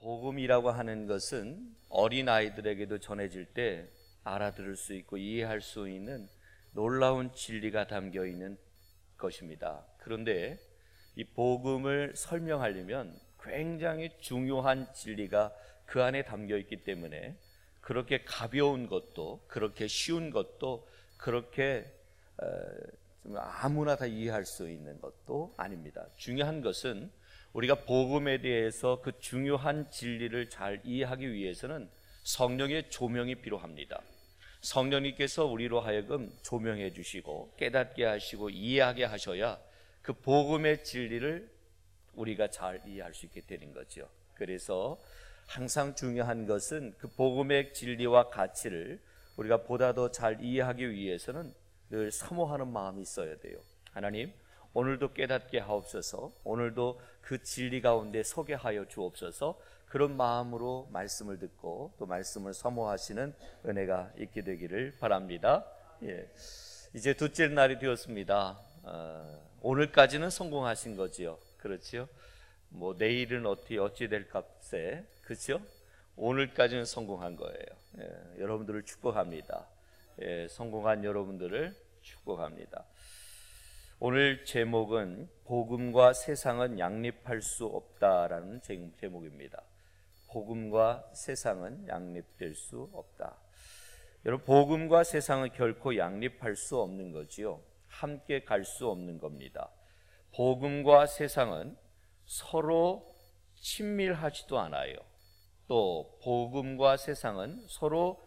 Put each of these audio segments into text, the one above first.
복음이라고 하는 것은 어린아이들에게도 전해질 때 알아들을 수 있고 이해할 수 있는 놀라운 진리가 담겨 있는 것입니다. 그런데 이 복음을 설명하려면 굉장히 중요한 진리가 그 안에 담겨 있기 때문에 그렇게 가벼운 것도, 그렇게 쉬운 것도, 그렇게 아무나 다 이해할 수 있는 것도 아닙니다. 중요한 것은 우리가 복음에 대해서 그 중요한 진리를 잘 이해하기 위해서는 성령의 조명이 필요합니다. 성령님께서 우리로 하여금 조명해 주시고 깨닫게 하시고 이해하게 하셔야 그 복음의 진리를 우리가 잘 이해할 수 있게 되는 거죠. 그래서 항상 중요한 것은 그 복음의 진리와 가치를 우리가 보다 더 잘 이해하기 위해서는 늘 사모하는 마음이 있어야 돼요. 하나님, 오늘도 깨닫게 하옵소서. 오늘도 그 진리 가운데 서게 하여 주옵소서. 그런 마음으로 말씀을 듣고 또 말씀을 사모하시는 은혜가 있게 되기를 바랍니다. 이제 둘째 날이 되었습니다. 오늘까지는 성공하신 거지요. 그렇죠? 뭐 내일은 어찌 될 값에, 그렇죠? 오늘까지는 성공한 거예요. 여러분들을 축복합니다. 성공한 여러분들을 축복합니다. 오늘 제목은 복음과 세상은 양립할 수 없다라는 제목입니다. 복음과 세상은 양립될 수 없다. 여러분, 복음과 세상은 결코 양립할 수 없는 거지요. 함께 갈 수 없는 겁니다. 복음과 세상은 서로 친밀하지도 않아요. 또 복음과 세상은 서로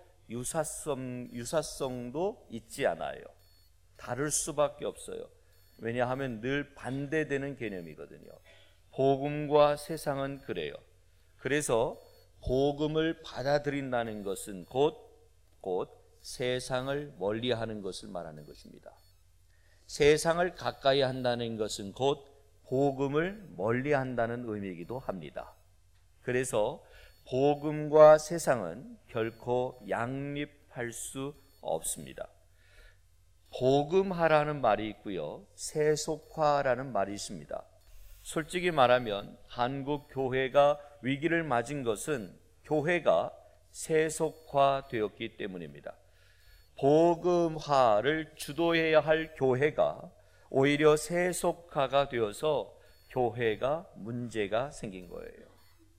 유사성도 있지 않아요. 다를 수밖에 없어요. 왜냐하면 늘 반대되는 개념이거든요. 복음과 세상은 그래요. 그래서 복음을 받아들인다는 것은 곧 세상을 멀리하는 것을 말하는 것입니다. 세상을 가까이 한다는 것은 곧 복음을 멀리한다는 의미이기도 합니다. 그래서 복음과 세상은 결코 양립할 수 없습니다. 복음화라는 말이 있고요, 세속화라는 말이 있습니다. 솔직히 말하면 한국 교회가 위기를 맞은 것은 교회가 세속화되었기 때문입니다. 복음화를 주도해야 할 교회가 오히려 세속화가 되어서 교회가 문제가 생긴 거예요.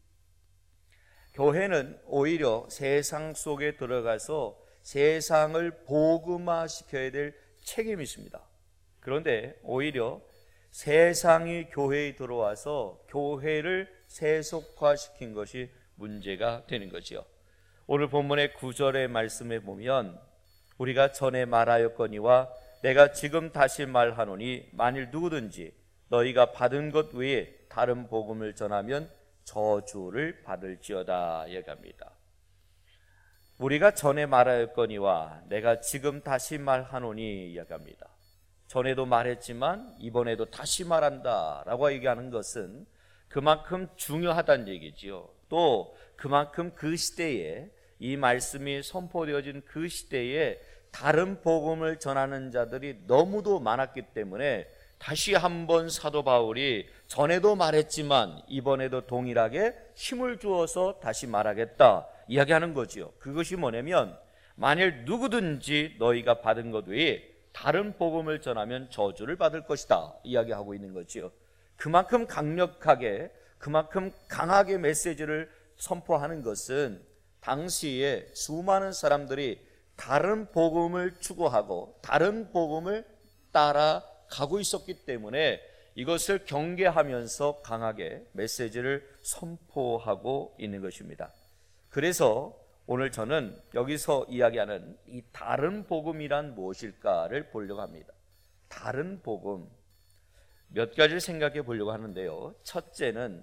교회는 오히려 세상 속에 들어가서 세상을 복음화시켜야 될 책임이 있습니다. 그런데 오히려 세상이 교회에 들어와서 교회를 세속화시킨 것이 문제가 되는 거지요. 오늘 본문의 9절의 말씀에 보면 우리가 전에 말하였거니와 내가 지금 다시 말하노니 만일 누구든지 너희가 받은 것 외에 다른 복음을 전하면 저주를 받을지어다 얘기합니다. 우리가 전에 말하였거니와 내가 지금 다시 말하노니 얘기합니다. 전에도 말했지만 이번에도 다시 말한다 라고 얘기하는 것은 그만큼 중요하다는 얘기지요. 또 그만큼 그 시대에 이 말씀이 선포되어진 그 시대에 다른 복음을 전하는 자들이 너무도 많았기 때문에 다시 한번 사도 바울이 전에도 말했지만 이번에도 동일하게 힘을 주어서 다시 말하겠다 이야기하는 거지요. 그것이 뭐냐면 만일 누구든지 너희가 받은 것 외에 다른 복음을 전하면 저주를 받을 것이다 이야기하고 있는 거지요. 그만큼 강력하게, 그만큼 강하게 메시지를 선포하는 것은 당시에 수많은 사람들이 다른 복음을 추구하고 다른 복음을 따라가고 있었기 때문에 이것을 경계하면서 강하게 메시지를 선포하고 있는 것입니다. 그래서 오늘 저는 여기서 이야기하는 이 다른 복음이란 무엇일까를 보려고 합니다. 다른 복음 몇 가지를 생각해 보려고 하는데요. 첫째는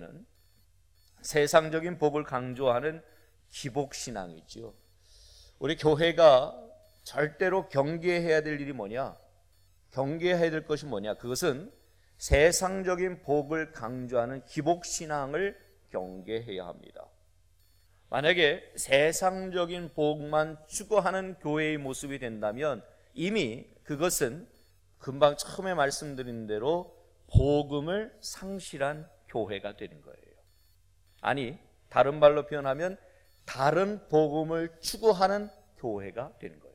세상적인 복을 강조하는 기복신앙이죠. 우리 교회가 절대로 경계해야 될 일이 뭐냐? 경계해야 될 것이 뭐냐? 그것은 세상적인 복을 강조하는 기복신앙을 경계해야 합니다. 만약에 세상적인 복만 추구하는 교회의 모습이 된다면 이미 그것은 금방 처음에 말씀드린 대로 복음을 상실한 교회가 되는 거예요. 아니, 다른 말로 표현하면 다른 복음을 추구하는 교회가 되는 거예요.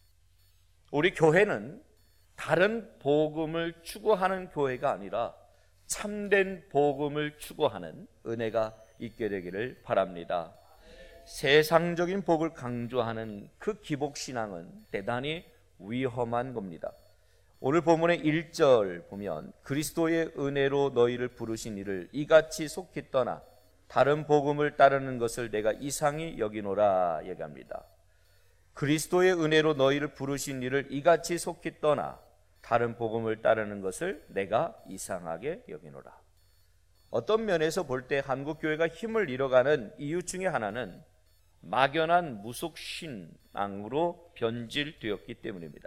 우리 교회는 다른 복음을 추구하는 교회가 아니라 참된 복음을 추구하는 은혜가 있게 되기를 바랍니다. 세상적인 복을 강조하는 그 기복신앙은 대단히 위험한 겁니다. 오늘 본문의 1절 보면 그리스도의 은혜로 너희를 부르신 이를 이같이 속히 떠나 다른 복음을 따르는 것을 내가 이상히 여기노라 얘기합니다. 그리스도의 은혜로 너희를 부르신 이를 이같이 속히 떠나 다른 복음을 따르는 것을 내가 이상하게 여기노라. 어떤 면에서 볼 때 한국교회가 힘을 잃어가는 이유 중에 하나는 막연한 무속신앙으로 변질되었기 때문입니다.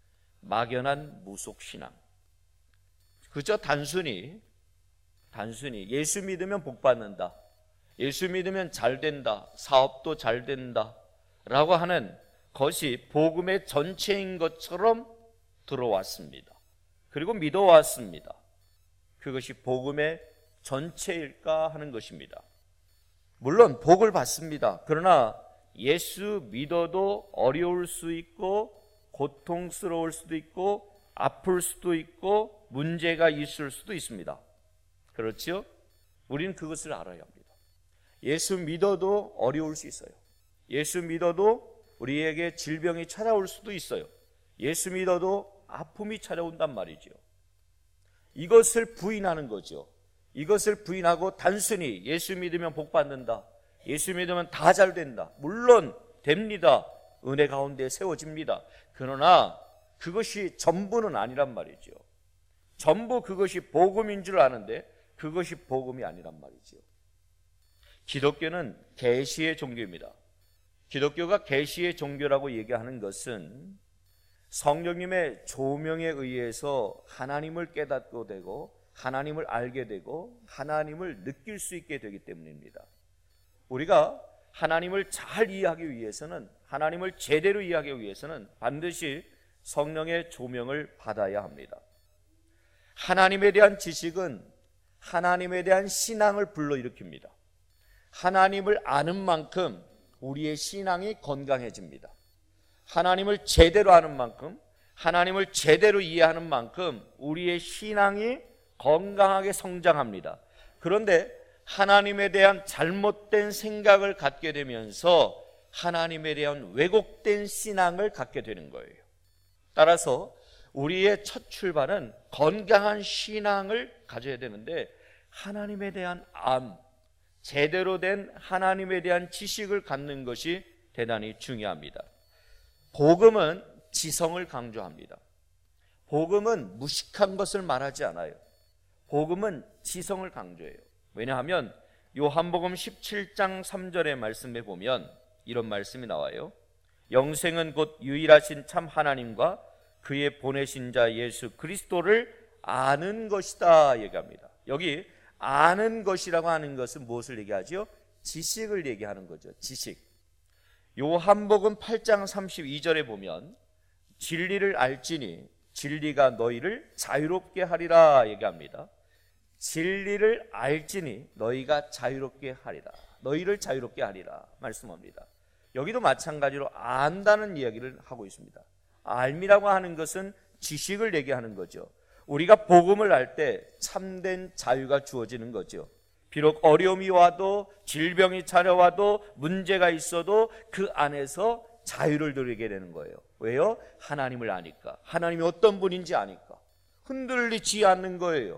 막연한 무속신앙. 그저 단순히 예수 믿으면 복 받는다, 예수 믿으면 잘 된다, 사업도 잘 된다 라고 하는 것이 복음의 전체인 것처럼 들어왔습니다. 그리고 믿어왔습니다. 그것이 복음의 전체일까 하는 것입니다. 물론 복을 받습니다. 그러나 예수 믿어도 어려울 수 있고 고통스러울 수도 있고 아플 수도 있고 문제가 있을 수도 있습니다. 그렇죠? 우리는 그것을 알아야 합니다. 예수 믿어도 어려울 수 있어요. 예수 믿어도 우리에게 질병이 찾아올 수도 있어요. 예수 믿어도 아픔이 찾아온단 말이죠. 이것을 부인하는 거죠. 이것을 부인하고 단순히 예수 믿으면 복 받는다, 예수 믿으면 다 잘 된다. 물론 됩니다. 은혜 가운데 세워집니다. 그러나 그것이 전부는 아니란 말이죠. 전부 그것이 복음인 줄 아는데 그것이 복음이 아니란 말이죠. 기독교는 계시의 종교입니다. 기독교가 계시의 종교라고 얘기하는 것은 성령님의 조명에 의해서 하나님을 깨닫고 되고 하나님을 알게 되고 하나님을 느낄 수 있게 되기 때문입니다. 우리가 하나님을 잘 이해하기 위해서는, 하나님을 제대로 이해하기 위해서는 반드시 성령의 조명을 받아야 합니다. 하나님에 대한 지식은 하나님에 대한 신앙을 불러일으킵니다. 하나님을 아는 만큼 우리의 신앙이 건강해집니다. 하나님을 제대로 아는 만큼, 하나님을 제대로 이해하는 만큼 우리의 신앙이 건강하게 성장합니다. 그런데 하나님에 대한 잘못된 생각을 갖게 되면서 하나님에 대한 왜곡된 신앙을 갖게 되는 거예요. 따라서 우리의 첫 출발은 건강한 신앙을 가져야 되는데 하나님에 대한 제대로 된 하나님에 대한 지식을 갖는 것이 대단히 중요합니다. 복음은 지성을 강조합니다. 복음은 무식한 것을 말하지 않아요. 복음은 지성을 강조해요. 왜냐하면 요한복음 17장 3절의 말씀에 보면 이런 말씀이 나와요. 영생은 곧 유일하신 참 하나님과 그의 보내신 자 예수 그리스도를 아는 것이다 얘기합니다. 여기 아는 것이라고 하는 것은 무엇을 얘기하죠? 지식을 얘기하는 거죠. 지식. 요한복음 8장 32절에 보면 진리를 알지니 진리가 너희를 자유롭게 하리라 얘기합니다. 진리를 알지니 너희가 자유롭게 하리라, 너희를 자유롭게 하리라 말씀합니다. 여기도 마찬가지로 안다는 이야기를 하고 있습니다. 알미라고 하는 것은 지식을 얘기하는 거죠. 우리가 복음을 알 때 참된 자유가 주어지는 거죠. 비록 어려움이 와도 질병이 찾아와도 문제가 있어도 그 안에서 자유를 누리게 되는 거예요. 왜요? 하나님을 아니까. 하나님이 어떤 분인지 아니까. 흔들리지 않는 거예요.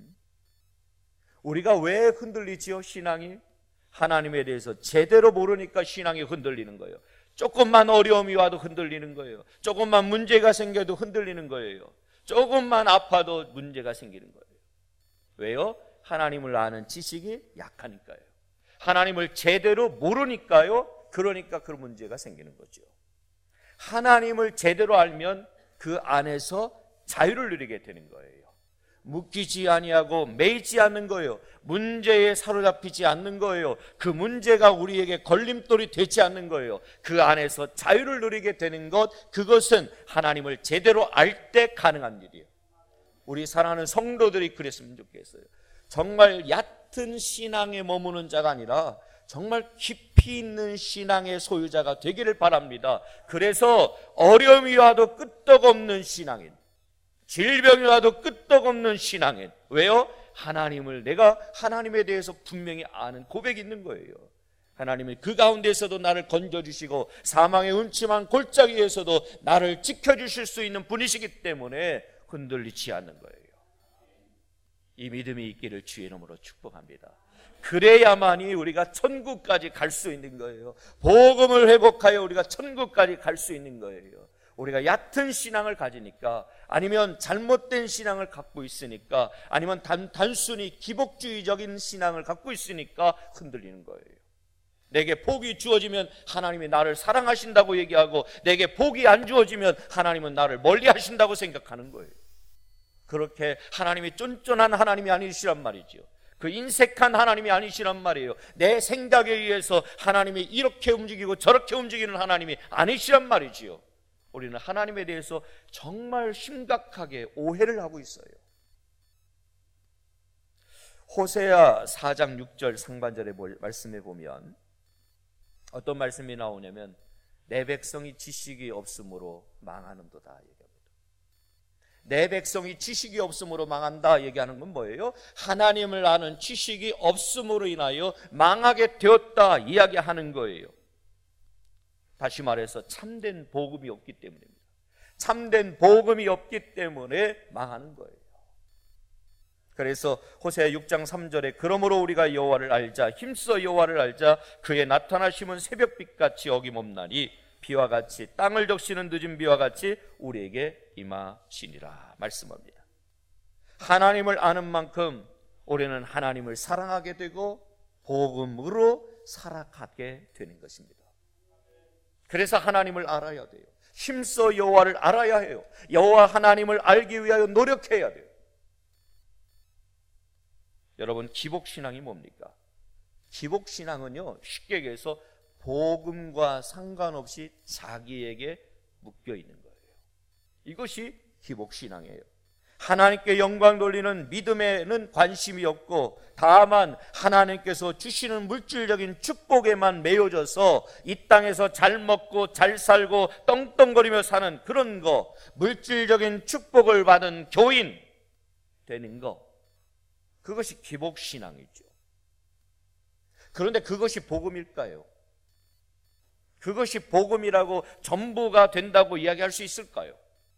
우리가 왜 흔들리지요? 신앙이 하나님에 대해서 제대로 모르니까 신앙이 흔들리는 거예요. 조금만 어려움이 와도 흔들리는 거예요. 조금만 문제가 생겨도 흔들리는 거예요. 조금만 아파도 문제가 생기는 거예요. 왜요? 하나님을 아는 지식이 약하니까요. 하나님을 제대로 모르니까요. 그러니까 그런 문제가 생기는 거죠. 하나님을 제대로 알면 그 안에서 자유를 누리게 되는 거예요. 묶이지 아니하고 매이지 않는 거예요. 문제에 사로잡히지 않는 거예요. 그 문제가 우리에게 걸림돌이 되지 않는 거예요. 그 안에서 자유를 누리게 되는 것, 그것은 하나님을 제대로 알 때 가능한 일이에요. 우리 사랑하는 성도들이 그랬으면 좋겠어요. 정말 얕은 신앙에 머무는 자가 아니라 정말 깊이 있는 신앙의 소유자가 되기를 바랍니다. 그래서 어려움이 와도 끄떡없는 신앙인, 질병이 와도 끄떡없는 신앙인. 왜요? 내가 하나님에 대해서 분명히 아는 고백이 있는 거예요. 하나님이 그 가운데서도 나를 건져주시고 사망의 음침한 골짜기에서도 나를 지켜주실 수 있는 분이시기 때문에 흔들리지 않는 거예요. 이 믿음이 있기를 주의 이름으로 축복합니다. 그래야만이 우리가 천국까지 갈 수 있는 거예요. 복음을 회복하여 우리가 천국까지 갈 수 있는 거예요. 우리가 얕은 신앙을 가지니까, 아니면 잘못된 신앙을 갖고 있으니까, 아니면 단순히 기복주의적인 신앙을 갖고 있으니까 흔들리는 거예요. 내게 복이 주어지면 하나님이 나를 사랑하신다고 얘기하고, 내게 복이 안 주어지면 하나님은 나를 멀리 하신다고 생각하는 거예요. 그렇게 하나님이 쫀쫀한 하나님이 아니시란 말이죠. 그 인색한 하나님이 아니시란 말이에요. 내 생각에 의해서 하나님이 이렇게 움직이고 저렇게 움직이는 하나님이 아니시란 말이지요. 우리는 하나님에 대해서 정말 심각하게 오해를 하고 있어요. 호세아 4장 6절 상반절의 말씀에 보면 어떤 말씀이 나오냐면, 내 백성이 지식이 없으므로 망하는도다 얘기합니다. 내 백성이 지식이 없으므로 망한다 얘기하는 건 뭐예요? 하나님을 아는 지식이 없음으로 인하여 망하게 되었다 이야기하는 거예요. 다시 말해서 참된 복음이 없기 때문입니다. 참된 복음이 없기 때문에 망하는 거예요. 그래서 호세아 6장 3절에 그러므로 우리가 여호와를 알자, 힘써 여호와를 알자, 그의 나타나심은 새벽빛같이 어김없나니 비와 같이 땅을 적시는 늦은 비와 같이 우리에게 임하시니라 말씀합니다. 하나님을 아는 만큼 우리는 하나님을 사랑하게 되고 복음으로 살아가게 되는 것입니다. 그래서 하나님을 알아야 돼요. 힘써 여호와를 알아야 해요. 여호와 하나님을 알기 위하여 노력해야 돼요. 여러분, 기복신앙이 뭡니까? 기복신앙은요, 쉽게 얘기해서 복음과 상관없이 자기에게 묶여 있는 거예요. 이것이 기복신앙이에요. 하나님께 영광 돌리는 믿음에는 관심이 없고, 다만 하나님께서 주시는 물질적인 축복에만 매여져서 이 땅에서 잘 먹고 잘 살고 떵떵거리며 사는 그런 거, 물질적인 축복을 받은 교인 되는 거, 그것이 기복신앙이죠. 그런데 그것이 복음일까요? 그것이 복음이라고 전부가 된다고 이야기할 수 있을까요?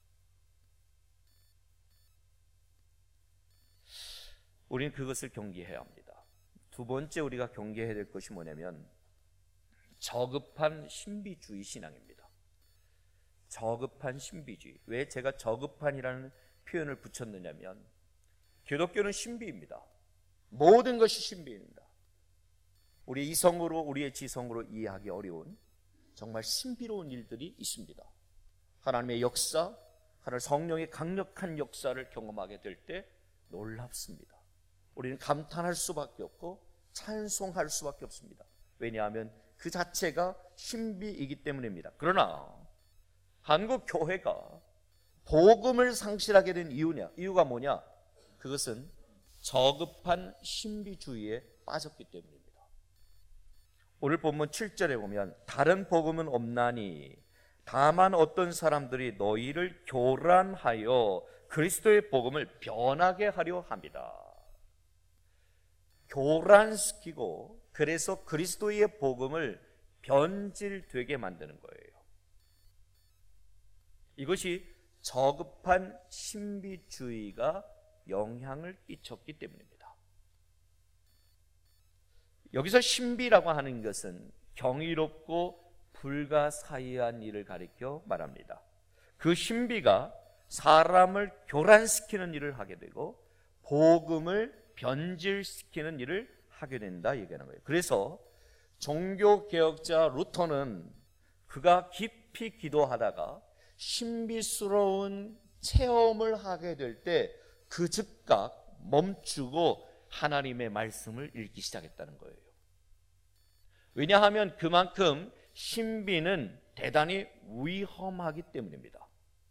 우리는 그것을 경계해야 합니다. 두 번째 우리가 경계해야 될 것이 뭐냐면 저급한 신비주의 신앙입니다. 저급한 신비주의. 왜 제가 저급한이라는 표현을 붙였느냐면, 기독교는 신비입니다. 모든 것이 신비입니다. 우리의 이성으로, 우리의 지성으로 이해하기 어려운 정말 신비로운 일들이 있습니다. 하나님의 역사, 하나님 성령의 강력한 역사를 경험하게 될 때 놀랍습니다. 우리는 감탄할 수밖에 없고 찬송할 수밖에 없습니다. 왜냐하면 그 자체가 신비이기 때문입니다. 그러나 한국 교회가 복음을 상실하게 된 이유가 뭐냐? 그것은 저급한 신비주의에 빠졌기 때문입니다. 오늘 본문 7절에 보면 다른 복음은 없나니 다만 어떤 사람들이 너희를 교란하여 그리스도의 복음을 변하게 하려 합니다. 교란시키고 그래서 그리스도의 복음을 변질되게 만드는 거예요. 이것이 저급한 신비주의가 영향을 끼쳤기 때문입니다. 여기서 신비라고 하는 것은 경이롭고 불가사의한 일을 가리켜 말합니다. 그 신비가 사람을 교란시키는 일을 하게 되고 복음을 변질시키는 일을 하게 된다 얘기하는 거예요. 그래서 종교개혁자 루터는 그가 깊이 기도하다가 신비스러운 체험을 하게 될 때 그 즉각 멈추고 하나님의 말씀을 읽기 시작했다는 거예요. 왜냐하면 그만큼 신비는 대단히 위험하기 때문입니다.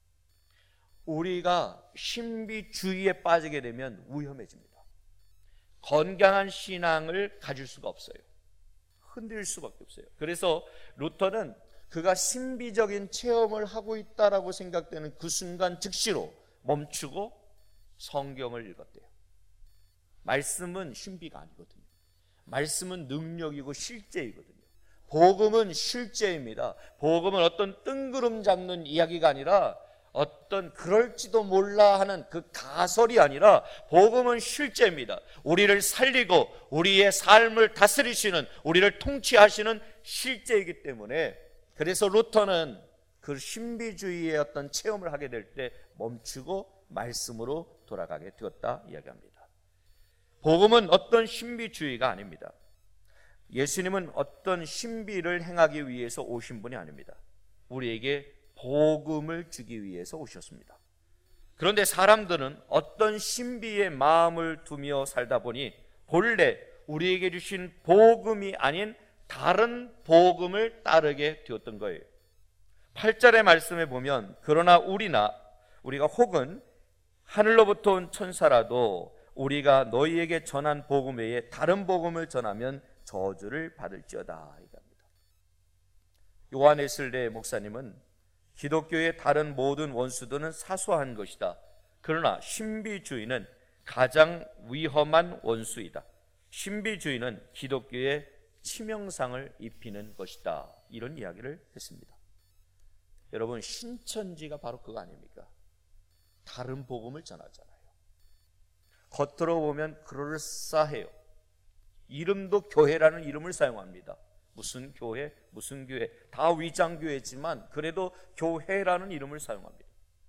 우리가 신비주의에 빠지게 되면 위험해집니다. 건강한 신앙을 가질 수가 없어요. 흔들릴 수밖에 없어요. 그래서 루터는 그가 신비적인 체험을 하고 있다라고 생각되는 그 순간 즉시로 멈추고 성경을 읽었대요. 말씀은 신비가 아니거든요. 말씀은 능력이고 실제이거든요. 복음은 실제입니다. 복음은 어떤 뜬구름 잡는 이야기가 아니라 어떤 그럴지도 몰라 하는 그 가설이 아니라 복음은 실제입니다. 우리를 살리고 우리의 삶을 다스리시는, 우리를 통치하시는 실제이기 때문에, 그래서 루터는 그 신비주의의 어떤 체험을 하게 될 때 멈추고 말씀으로 돌아가게 되었다 이야기합니다. 복음은 어떤 신비주의가 아닙니다. 예수님은 어떤 신비를 행하기 위해서 오신 분이 아닙니다. 우리에게 복음을 주기 위해서 오셨습니다. 그런데 사람들은 어떤 신비의 마음을 두며 살다 보니 본래 우리에게 주신 복음이 아닌 다른 복음을 따르게 되었던 거예요. 8절의 말씀에 보면 그러나 우리가 혹은 하늘로부터 온 천사라도 우리가 너희에게 전한 복음 외에 다른 복음을 전하면 저주를 받을지어다 이겁니다. 요한 웨슬레 목사님은 기독교의 다른 모든 원수들은 사소한 것이다. 그러나 신비주의는 가장 위험한 원수이다. 신비주의는 기독교의 치명상을 입히는 것이다. 이런 이야기를 했습니다. 여러분, 신천지가 바로 그거 아닙니까? 다른 복음을 전하잖아요. 겉으로 보면 그럴싸해요. 이름도 교회라는 이름을 사용합니다. 무슨 교회, 무슨 교회, 다 위장교회지만 그래도 교회라는 이름을 사용합니다.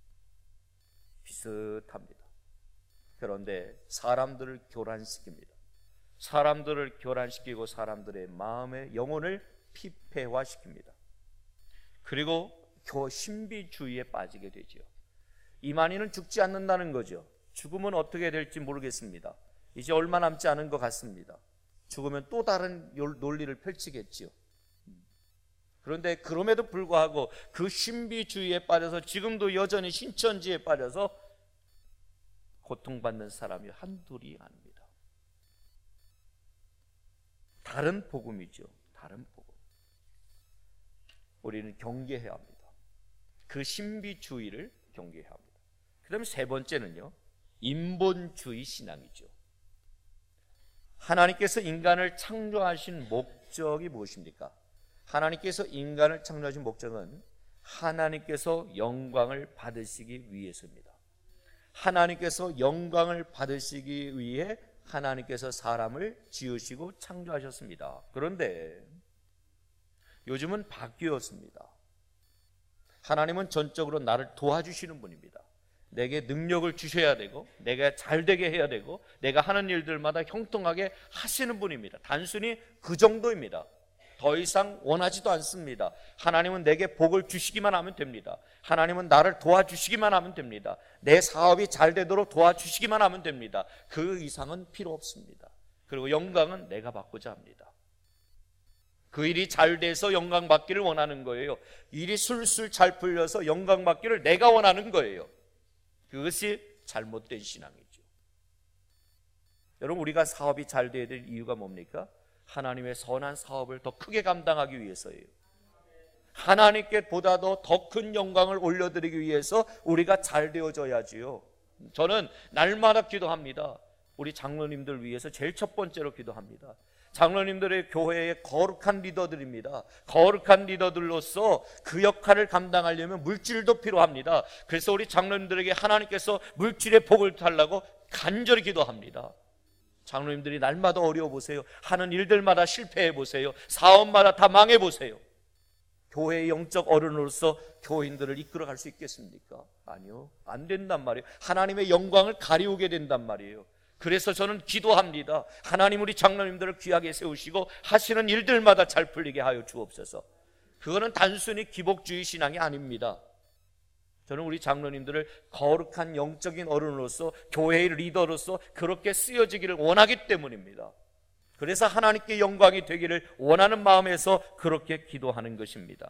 비슷합니다. 그런데 사람들을 교란시킵니다. 사람들을 교란시키고 사람들의 마음의 영혼을 피폐화시킵니다. 그리고 신비주의에 빠지게 되죠. 이만희는 죽지 않는다는 거죠. 죽으면 어떻게 될지 모르겠습니다. 이제 얼마 남지 않은 것 같습니다. 죽으면 또 다른 논리를 펼치겠지요. 그런데 그럼에도 불구하고 그 신비주의에 빠져서 지금도 여전히 신천지에 빠져서 고통받는 사람이 한둘이 아닙니다. 다른 복음이죠. 다른 복음. 우리는 경계해야 합니다. 그 신비주의를 경계해야 합니다. 그 다음에 세 번째는요, 인본주의 신앙이죠. 하나님께서 인간을 창조하신 목적이 무엇입니까? 하나님께서 인간을 창조하신 목적은 하나님께서 영광을 받으시기 위해서입니다. 하나님께서 영광을 받으시기 위해 하나님께서 사람을 지으시고 창조하셨습니다. 그런데 요즘은 바뀌었습니다. 하나님은 전적으로 나를 도와주시는 분입니다. 내게 능력을 주셔야 되고 내가 잘되게 해야 되고 내가 하는 일들마다 형통하게 하시는 분입니다. 단순히 그 정도입니다. 더 이상 원하지도 않습니다. 하나님은 내게 복을 주시기만 하면 됩니다. 하나님은 나를 도와주시기만 하면 됩니다. 내 사업이 잘 되도록 도와주시기만 하면 됩니다. 그 이상은 필요 없습니다. 그리고 영광은 내가 받고자 합니다. 그 일이 잘 돼서 영광 받기를 원하는 거예요. 일이 술술 잘 풀려서 영광 받기를 내가 원하는 거예요. 그것이 잘못된 신앙이죠. 여러분, 우리가 사업이 잘 돼야 될 이유가 뭡니까? 하나님의 선한 사업을 더 크게 감당하기 위해서예요. 하나님께 보다도 더 큰 영광을 올려드리기 위해서 우리가 잘 되어져야지요. 저는 날마다 기도합니다. 우리 장로님들 위해서 제일 첫 번째로 기도합니다. 장로님들의 교회의 거룩한 리더들입니다. 거룩한 리더들로서 그 역할을 감당하려면 물질도 필요합니다. 그래서 우리 장로님들에게 하나님께서 물질의 복을 달라고 간절히 기도합니다. 장로님들이 날마다 어려워 보세요. 하는 일들마다 실패해 보세요. 사업마다 다 망해 보세요. 교회의 영적 어른으로서 교인들을 이끌어갈 수 있겠습니까? 아니요, 안 된단 말이에요. 하나님의 영광을 가리우게 된단 말이에요. 그래서 저는 기도합니다. 하나님, 우리 장로님들을 귀하게 세우시고 하시는 일들마다 잘 풀리게 하여 주옵소서. 그거는 단순히 기복주의 신앙이 아닙니다. 저는 우리 장로님들을 거룩한 영적인 어른으로서 교회의 리더로서 그렇게 쓰여지기를 원하기 때문입니다. 그래서 하나님께 영광이 되기를 원하는 마음에서 그렇게 기도하는 것입니다.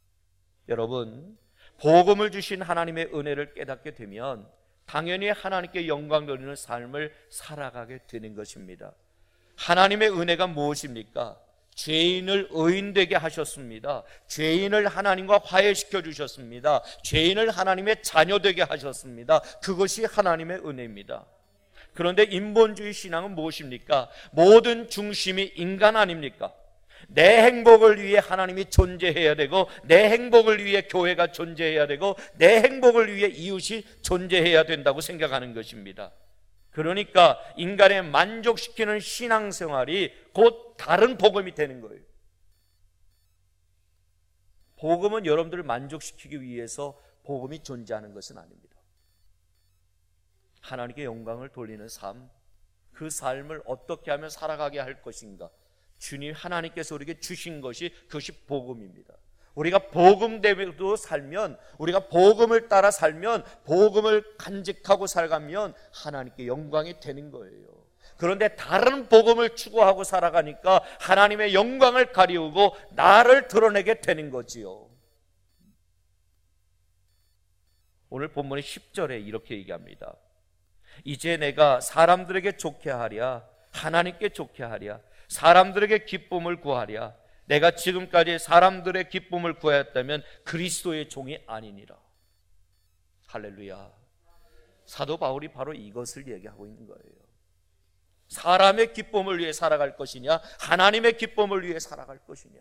여러분, 복음을 주신 하나님의 은혜를 깨닫게 되면 당연히 하나님께 영광 돌리는 삶을 살아가게 되는 것입니다. 하나님의 은혜가 무엇입니까? 죄인을 의인되게 하셨습니다. 죄인을 하나님과 화해시켜 주셨습니다. 죄인을 하나님의 자녀되게 하셨습니다. 그것이 하나님의 은혜입니다. 그런데 인본주의 신앙은 무엇입니까? 모든 중심이 인간 아닙니까? 내 행복을 위해 하나님이 존재해야 되고, 내 행복을 위해 교회가 존재해야 되고, 내 행복을 위해 이웃이 존재해야 된다고 생각하는 것입니다. 그러니까 인간의 만족시키는 신앙생활이 곧 다른 복음이 되는 거예요. 복음은 여러분들을 만족시키기 위해서 복음이 존재하는 것은 아닙니다. 하나님께 영광을 돌리는 삶, 그 삶을 어떻게 하면 살아가게 할 것인가, 주님 하나님께서 우리에게 주신 것이, 그것이 복음입니다. 우리가 복음대로 살면, 우리가 복음을 따라 살면, 복음을 간직하고 살가면 하나님께 영광이 되는 거예요. 그런데 다른 복음을 추구하고 살아가니까 하나님의 영광을 가리우고 나를 드러내게 되는 거지요. 오늘 본문의 10절에 이렇게 얘기합니다. 이제 내가 사람들에게 좋게 하랴, 하나님께 좋게 하랴, 사람들에게 기쁨을 구하랴. 내가 지금까지 사람들의 기쁨을 구하였다면 그리스도의 종이 아니니라. 할렐루야. 사도 바울이 바로 이것을 얘기하고 있는 거예요. 사람의 기쁨을 위해 살아갈 것이냐, 하나님의 기쁨을 위해 살아갈 것이냐.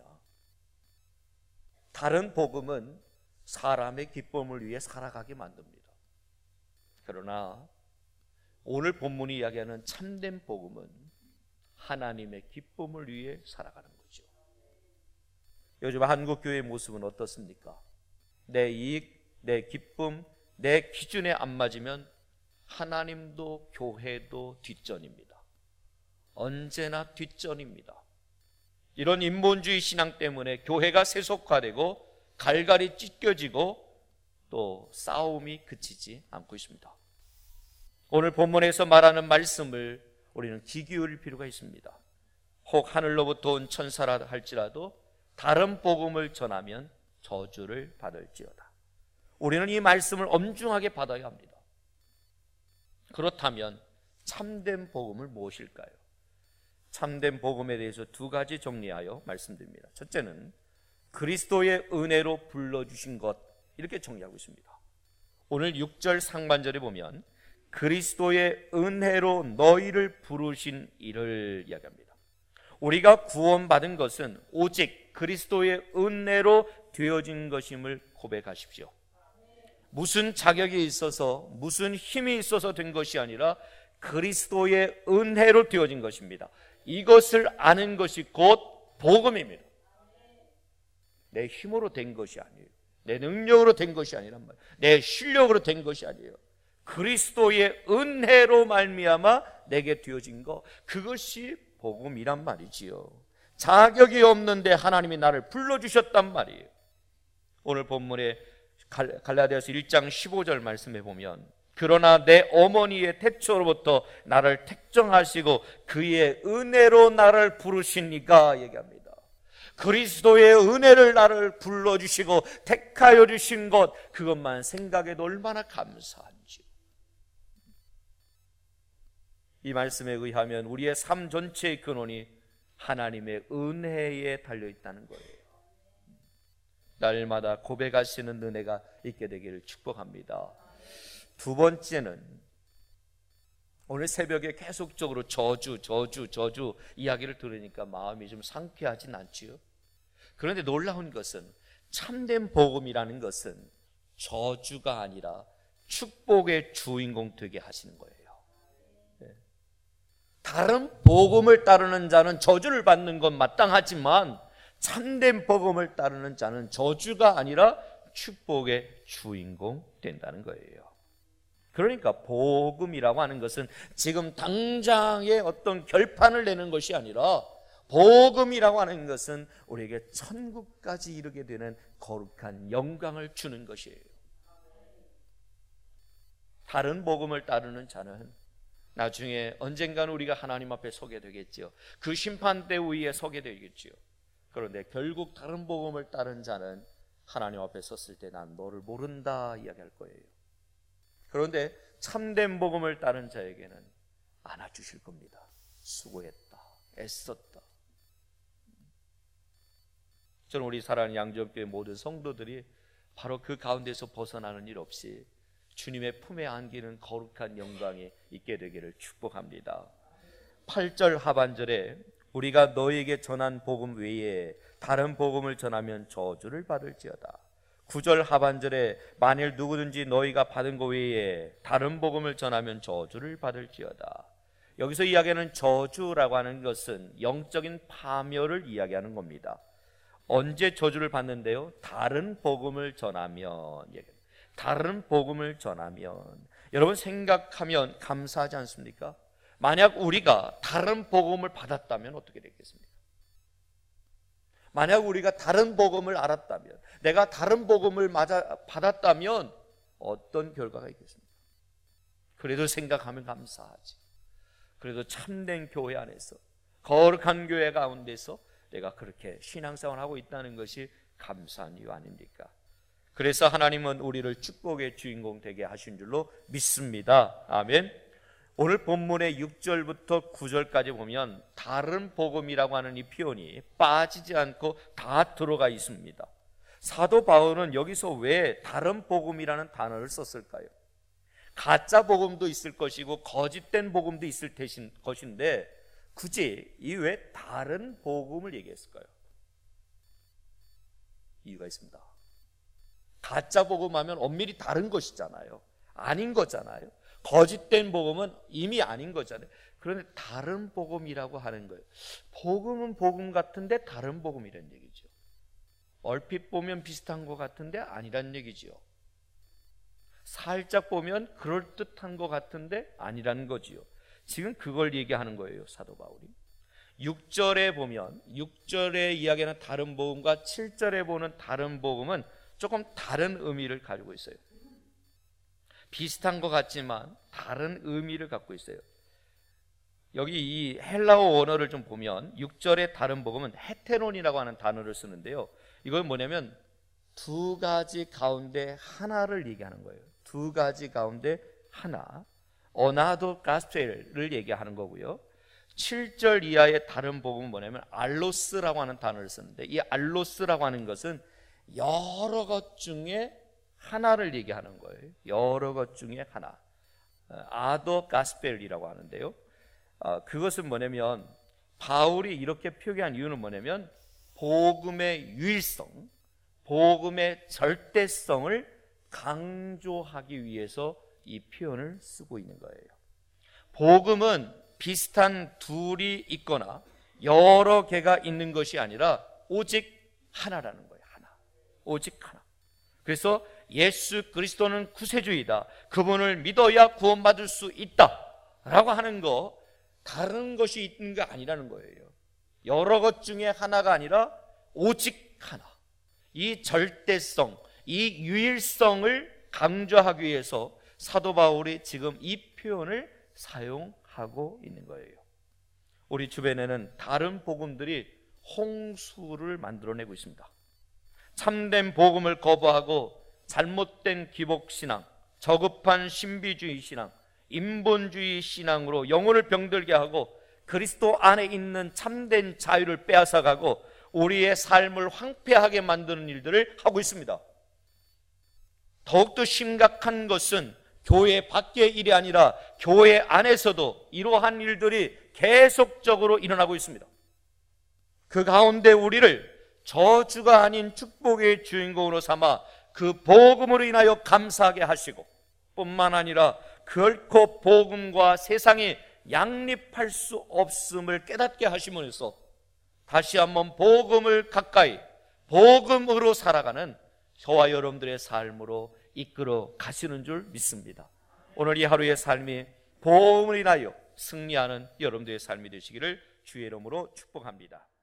다른 복음은 사람의 기쁨을 위해 살아가게 만듭니다. 그러나 오늘 본문이 이야기하는 참된 복음은 하나님의 기쁨을 위해 살아가는 거죠. 요즘 한국교회의 모습은 어떻습니까? 내 이익, 내 기쁨, 내 기준에 안 맞으면 하나님도 교회도 뒷전입니다. 언제나 뒷전입니다. 이런 인본주의 신앙 때문에 교회가 세속화되고 갈갈이 찢겨지고 또 싸움이 그치지 않고 있습니다. 오늘 본문에서 말하는 말씀을 우리는 귀 기울일 필요가 있습니다. 혹 하늘로부터 온 천사라 할지라도 다른 복음을 전하면 저주를 받을지어다. 우리는 이 말씀을 엄중하게 받아야 합니다. 그렇다면 참된 복음을 무엇일까요? 참된 복음에 대해서 두 가지 정리하여 말씀드립니다. 첫째는 그리스도의 은혜로 불러주신 것, 이렇게 정리하고 있습니다. 오늘 6절 상반절에 보면 그리스도의 은혜로 너희를 부르신 이를 이야기합니다. 우리가 구원받은 것은 오직 그리스도의 은혜로 되어진 것임을 고백하십시오. 무슨 자격이 있어서, 무슨 힘이 있어서 된 것이 아니라 그리스도의 은혜로 되어진 것입니다. 이것을 아는 것이 곧 복음입니다. 내 힘으로 된 것이 아니에요. 내 능력으로 된 것이 아니란 말이에요. 내 실력으로 된 것이 아니에요. 그리스도의 은혜로 말미암아 내게 되어진 것, 그것이 복음이란 말이지요. 자격이 없는데 하나님이 나를 불러주셨단 말이에요. 오늘 본문에 갈라디아서 1장 15절 말씀해 보면 그러나 내 어머니의 태초로부터 나를 택정하시고 그의 은혜로 나를 부르신 이가 얘기합니다. 그리스도의 은혜를 나를 불러주시고 택하여 주신 것, 그것만 생각해도 얼마나 감사한지. 이 말씀에 의하면 우리의 삶 전체의 근원이 하나님의 은혜에 달려있다는 거예요. 날마다 고백하시는 은혜가 있게 되기를 축복합니다. 두 번째는 오늘 새벽에 계속적으로 저주 이야기를 들으니까 마음이 좀 상쾌하진 않지요. 그런데 놀라운 것은 참된 복음이라는 것은 저주가 아니라 축복의 주인공 되게 하시는 거예요. 다른 복음을 따르는 자는 저주를 받는 건 마땅하지만 참된 복음을 따르는 자는 저주가 아니라 축복의 주인공 된다는 거예요. 그러니까 복음이라고 하는 것은 지금 당장의 어떤 결판을 내는 것이 아니라 복음이라고 하는 것은 우리에게 천국까지 이르게 되는 거룩한 영광을 주는 것이에요. 다른 복음을 따르는 자는 나중에 언젠가는 우리가 하나님 앞에 서게 되겠지요. 그 심판대 위에 서게 되겠지요. 그런데 결국 다른 복음을 따른 자는 하나님 앞에 섰을 때 난 너를 모른다 이야기할 거예요. 그런데 참된 복음을 따른 자에게는 안아주실 겁니다. 수고했다, 애썼다. 저는 우리 사랑하는 양정교회 모든 성도들이 바로 그 가운데서 벗어나는 일 없이 주님의 품에 안기는 거룩한 영광이 있게 되기를 축복합니다. 8절 하반절에 우리가 너희에게 전한 복음 외에 다른 복음을 전하면 저주를 받을지어다. 9절 하반절에 만일 누구든지 너희가 받은 것 외에 다른 복음을 전하면 저주를 받을지어다. 여기서 이야기하는 저주라고 하는 것은 영적인 파멸을 이야기하는 겁니다. 언제 저주를 받는데요? 다른 복음을 전하면, 다른 복음을 전하면. 여러분 생각하면 감사하지 않습니까? 만약 우리가 다른 복음을 받았다면 어떻게 되겠습니까? 만약 우리가 다른 복음을 알았다면, 내가 다른 복음을 받았다면 어떤 결과가 있겠습니까? 그래도 생각하면 감사하지. 그래도 참된 교회 안에서, 거룩한 교회 가운데서 내가 그렇게 신앙생활을 하고 있다는 것이 감사한 이유 아닙니까? 그래서 하나님은 우리를 축복의 주인공 되게 하신 줄로 믿습니다. 아멘. 오늘 본문의 6절부터 9절까지 보면 다른 복음이라고 하는 이 표현이 빠지지 않고 다 들어가 있습니다. 사도 바울은 여기서 왜 다른 복음이라는 단어를 썼을까요? 가짜 복음도 있을 것이고 거짓된 복음도 있을 것인데 굳이 이 왜 다른 복음을 얘기했을까요? 이유가 있습니다. 가짜 복음하면 엄밀히 다른 것이잖아요. 아닌 거잖아요. 거짓된 복음은 이미 아닌 거잖아요. 그런데 다른 복음이라고 하는 거예요. 복음은 복음 같은데 다른 복음이라는 얘기죠. 얼핏 보면 비슷한 것 같은데 아니란 얘기죠. 살짝 보면 그럴듯한 것 같은데 아니라는 거지요. 지금 그걸 얘기하는 거예요, 사도 바울이. 6절에 보면 6절에 이야기하는 다른 복음과 7절에 보는 다른 복음은 조금 다른 의미를 가지고 있어요. 비슷한 것 같지만 다른 의미를 갖고 있어요. 여기 이 헬라어 원어를 좀 보면 6절의 다른 복음은 헤테론이라고 하는 단어를 쓰는데요. 이건 뭐냐면 두 가지 가운데 하나를 얘기하는 거예요. 두 가지 가운데 하나, 어나더 가스펠을 얘기하는 거고요. 7절 이하의 다른 복음은 뭐냐면 알로스라고 하는 단어를 쓰는데 이 알로스라고 하는 것은 여러 것 중에 하나를 얘기하는 거예요. 여러 것 중에 하나, 아더 가스펠이라고 하는데요. 그것은 뭐냐면 바울이 이렇게 표기한 이유는 뭐냐면 복음의 유일성, 복음의 절대성을 강조하기 위해서 이 표현을 쓰고 있는 거예요. 복음은 비슷한 둘이 있거나 여러 개가 있는 것이 아니라 오직 하나라는 거예요. 하나, 오직 하나. 그래서 예수 그리스도는 구세주이다, 그분을 믿어야 구원받을 수 있다 라고 하는 거, 다른 것이 있는 게 아니라는 거예요. 여러 것 중에 하나가 아니라 오직 하나. 이 절대성, 이 유일성을 강조하기 위해서 사도 바울이 지금 이 표현을 사용하고 있는 거예요. 우리 주변에는 다른 복음들이 홍수를 만들어내고 있습니다. 참된 복음을 거부하고 잘못된 기복신앙, 저급한 신비주의 신앙, 인본주의 신앙으로 영혼을 병들게 하고 그리스도 안에 있는 참된 자유를 빼앗아가고 우리의 삶을 황폐하게 만드는 일들을 하고 있습니다. 더욱더 심각한 것은 교회 밖의 일이 아니라 교회 안에서도 이러한 일들이 계속적으로 일어나고 있습니다. 그 가운데 우리를 저주가 아닌 축복의 주인공으로 삼아 그 복음으로 인하여 감사하게 하시고 뿐만 아니라 결코 복음과 세상이 양립할 수 없음을 깨닫게 하심으로써 다시 한번 복음을 가까이, 복음으로 살아가는 저와 여러분들의 삶으로 이끌어 가시는 줄 믿습니다. 오늘 이 하루의 삶이 복음을 인하여 승리하는 여러분들의 삶이 되시기를 주의 이름으로 축복합니다.